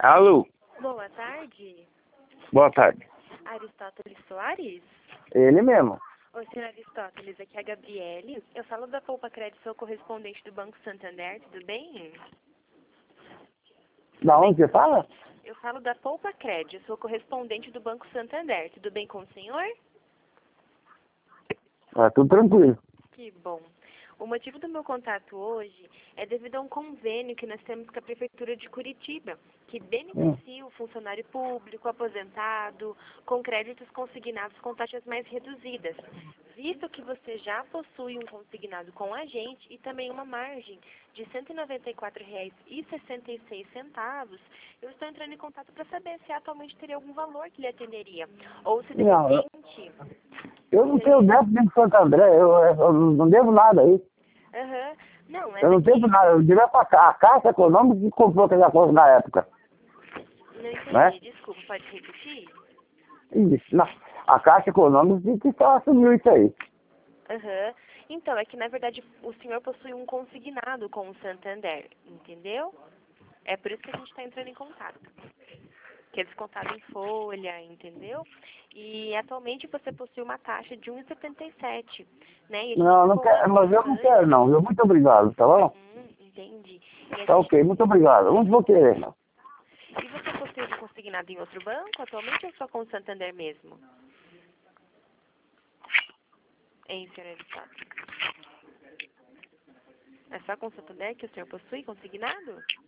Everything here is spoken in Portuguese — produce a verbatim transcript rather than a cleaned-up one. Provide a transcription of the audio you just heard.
Alô, Boa tarde. boa tarde. Aristóteles Soares? Ele mesmo. Oi, senhor Aristóteles, aqui é a Gabriele. Eu falo da Poupa Crédito, sou correspondente do Banco Santander, tudo bem? Da onde você fala? Eu falo da Poupa Crédito, sou correspondente do Banco Santander, tudo bem com o senhor? Tá tudo tranquilo. Que bom. O motivo do meu contato hoje é devido a um convênio que nós temos com a Prefeitura de Curitiba, que beneficia o funcionário público, aposentado, com créditos consignados com taxas mais reduzidas. Visto que você já possui um consignado com a gente e também uma margem de cento e noventa e quatro reais e sessenta e seis centavos, eu estou entrando em contato para saber se atualmente teria algum valor que lhe atenderia. Ou se de Não, eu, repente... eu não tenho débito nem de Santo André, eu, eu não devo nada aí. Aham. Não, mas Eu não aqui... devo nada, eu devo pra cá. A Caixa Econômica que comprou aquela coisa na época. Não entendi, Né? desculpa, pode repetir? Isso, não. A Caixa Econômica que, que só assumiu isso aí. Aham. Então, é que na verdade o senhor possui um consignado com o Santander, entendeu? É por isso que a gente está entrando em contato. Que é descontado em folha, entendeu? E atualmente você possui uma taxa de um vírgula setenta e sete, né? E a gente Não, está não quero, mas eu não bastante. quero não, viu? Muito obrigado, tá bom? Hum, entendi. E a Tá gente... ok, muito obrigado. Onde vou querer, não? E você possui um consignado em outro banco atualmente ou só com o Santander mesmo? Hein, senhora Aristóteles? É só com o Santander que o senhor possui consignado?